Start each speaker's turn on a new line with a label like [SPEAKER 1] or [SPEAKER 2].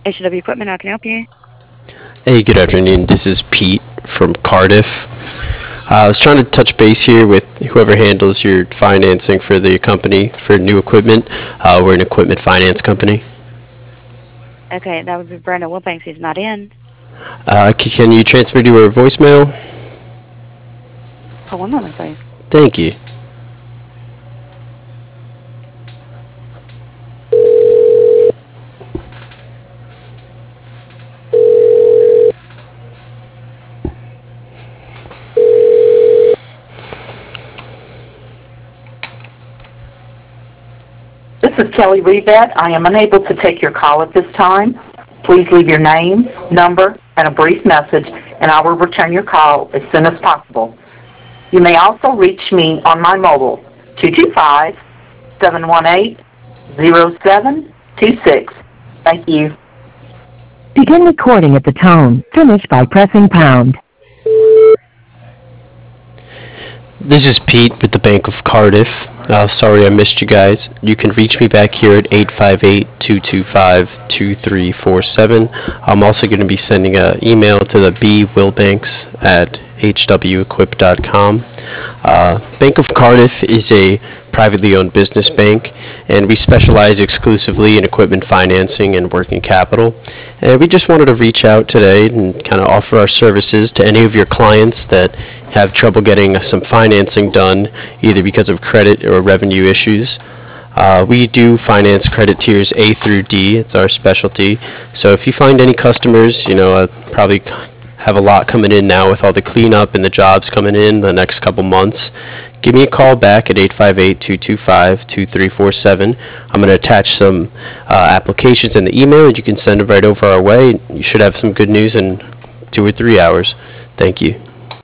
[SPEAKER 1] HW Equipment, how can I help you?
[SPEAKER 2] Hey, good afternoon. This is Pete from Cardiff. I was trying to touch base here with whoever handles your financing for the company for new equipment. We're an equipment finance company.
[SPEAKER 1] Okay, that would be Brenda Wilbanks. He's not in.
[SPEAKER 2] Can you transfer to her voicemail?
[SPEAKER 1] Hold one moment, please.
[SPEAKER 2] Thank you.
[SPEAKER 3] This is Kelly Revet. I am unable to take your call at this time. Please leave your name, number, and a brief message, and I will return your call as soon as possible. You may also reach me on my mobile, 225-718-0726. Thank you.
[SPEAKER 4] Begin recording at the tone. Finish by pressing pound.
[SPEAKER 2] This is Pete with the Bank of Cardiff. Sorry I missed you guys. You can reach me back here at 858-225-2347. I'm also going to be sending an email to the B Wilbanks at hwequip.com. Bank of Cardiff is a privately owned business bank, and we specialize exclusively in equipment financing and working capital. And we just wanted to reach out today and kind of offer our services to any of your clients that have trouble getting some financing done, either because of credit or revenue issues. We do finance credit tiers A through D. It's our specialty. So if you find any customers, probably have a lot coming in now with all the cleanup and the jobs coming in the next couple months, give me a call back at 858-225-2347. I'm going to attach some applications in the email, and you can send them right over our way. You should have some good news in 2 or 3 hours. Thank you.